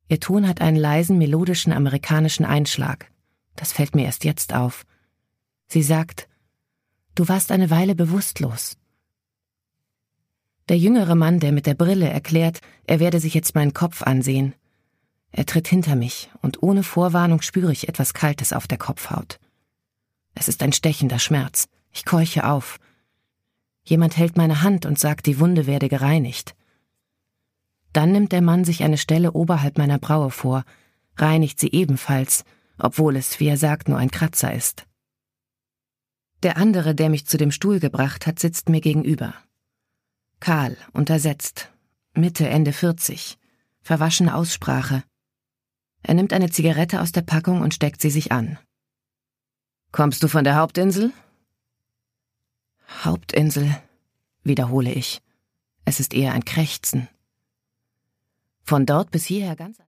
Ihr Ton hat einen leisen, melodischen amerikanischen Einschlag. Das fällt mir erst jetzt auf. Sie sagt: »Du warst eine Weile bewusstlos.« Der jüngere Mann, der mit der Brille, erklärt, er werde sich jetzt meinen Kopf ansehen. Er tritt hinter mich und ohne Vorwarnung spüre ich etwas Kaltes auf der Kopfhaut. Es ist ein stechender Schmerz. Ich keuche auf. Jemand hält meine Hand und sagt, die Wunde werde gereinigt. Dann nimmt der Mann sich eine Stelle oberhalb meiner Braue vor, reinigt sie ebenfalls, obwohl es, wie er sagt, nur ein Kratzer ist. Der andere, der mich zu dem Stuhl gebracht hat, sitzt mir gegenüber. Kahl, untersetzt, Mitte, Ende 40, verwaschene Aussprache. Er nimmt eine Zigarette aus der Packung und steckt sie sich an. »Kommst du von der Hauptinsel?« »Hauptinsel«, wiederhole ich. Es ist eher ein Krächzen. Von dort bis hierher ganz...